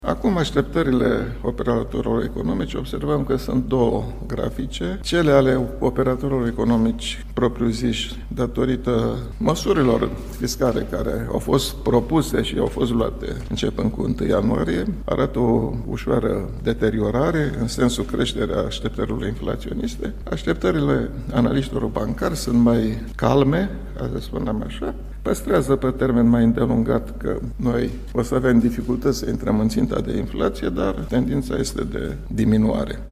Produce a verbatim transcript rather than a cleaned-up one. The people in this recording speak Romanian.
Acum, așteptările operatorilor economici, observăm că sunt două grafice. Cele ale operatorilor economici propriu-ziși, datorită măsurilor fiscale care au fost propuse și au fost luate începând cu întâi ianuarie, arată o ușoară deteriorare în sensul creșterea așteptărilor inflaționiste. Așteptările analiștilor bancari sunt mai calme, ca să spunem așa. Păstrează pe termen mai îndelungat că noi o să avem dificultăți să intrăm în ținta de inflație, dar tendința este de diminuare.